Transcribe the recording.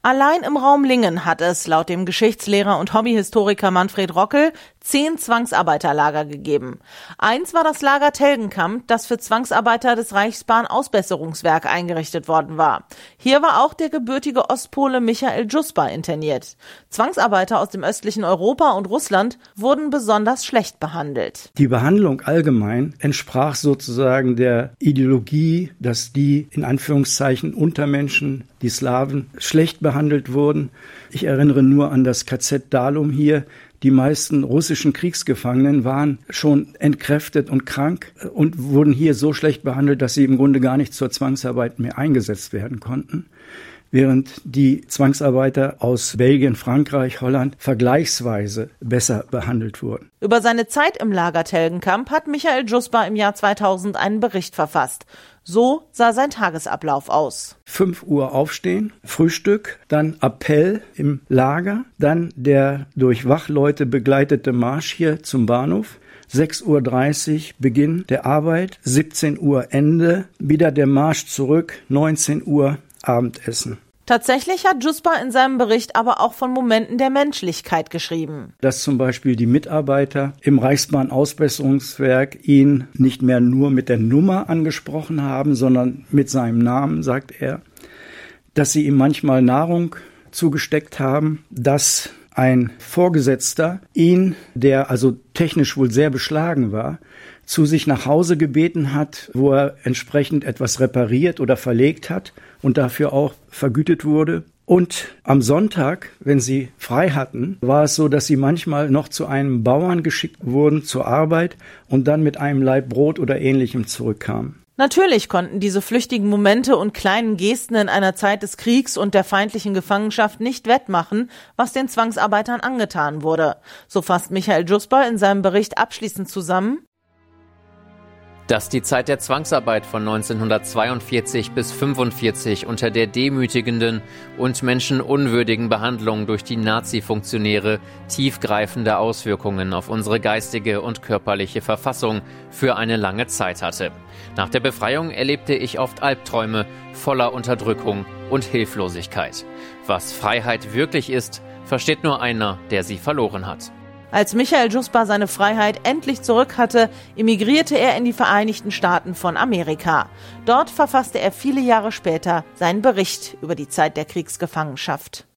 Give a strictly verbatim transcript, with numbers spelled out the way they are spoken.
Allein im Raum Lingen hat es, laut dem Geschichtslehrer und Hobbyhistoriker Manfred Rockel, zehn Zwangsarbeiterlager gegeben. Eins war das Lager Telgenkamp, das für Zwangsarbeiter des Reichsbahn-Ausbesserungswerk eingerichtet worden war. Hier war auch der gebürtige Ostpole Michael Dschuspa interniert. Zwangsarbeiter aus dem östlichen Europa und Russland wurden besonders schlecht behandelt. Die Behandlung allgemein entsprach sozusagen der Ideologie, dass die in Anführungszeichen Untermenschen, die Slawen, schlecht behandelt wurden. Ich erinnere nur an das K Z Dahlum hier. Die meisten russischen Kriegsgefangenen waren schon entkräftet und krank und wurden hier so schlecht behandelt, dass sie im Grunde gar nicht zur Zwangsarbeit mehr eingesetzt werden konnten. Während die Zwangsarbeiter aus Belgien, Frankreich, Holland vergleichsweise besser behandelt wurden. Über seine Zeit im Lager Telgenkamp hat Michael Dschuspa im Jahr zweitausend einen Bericht verfasst. So sah sein Tagesablauf aus. fünf Uhr aufstehen, Frühstück, dann Appell im Lager, dann der durch Wachleute begleitete Marsch hier zum Bahnhof. sechs Uhr dreißig Beginn der Arbeit, siebzehn Uhr Ende, wieder der Marsch zurück, neunzehn Uhr Abendessen. Tatsächlich hat Dschuspa in seinem Bericht aber auch von Momenten der Menschlichkeit geschrieben. Dass zum Beispiel die Mitarbeiter im Reichsbahn-Ausbesserungswerk ihn nicht mehr nur mit der Nummer angesprochen haben, sondern mit seinem Namen, sagt er. Dass sie ihm manchmal Nahrung zugesteckt haben, dass ein Vorgesetzter ihn, der also technisch wohl sehr beschlagen war, zu sich nach Hause gebeten hat, wo er entsprechend etwas repariert oder verlegt hat und dafür auch vergütet wurde. Und am Sonntag, wenn sie frei hatten, war es so, dass sie manchmal noch zu einem Bauern geschickt wurden zur Arbeit und dann mit einem Laib Brot oder Ähnlichem zurückkamen. Natürlich konnten diese flüchtigen Momente und kleinen Gesten in einer Zeit des Kriegs und der feindlichen Gefangenschaft nicht wettmachen, was den Zwangsarbeitern angetan wurde. So fasst Michael Dschuspa in seinem Bericht abschließend zusammen: Dass die Zeit der Zwangsarbeit von neunzehnhundertzweiundvierzig bis fünfundvierzig unter der demütigenden und menschenunwürdigen Behandlung durch die Nazi-Funktionäre tiefgreifende Auswirkungen auf unsere geistige und körperliche Verfassung für eine lange Zeit hatte. Nach der Befreiung erlebte ich oft Albträume voller Unterdrückung und Hilflosigkeit. Was Freiheit wirklich ist, versteht nur einer, der sie verloren hat. Als Michael Dschuspa seine Freiheit endlich zurück hatte, emigrierte er in die Vereinigten Staaten von Amerika. Dort verfasste er viele Jahre später seinen Bericht über die Zeit der Kriegsgefangenschaft.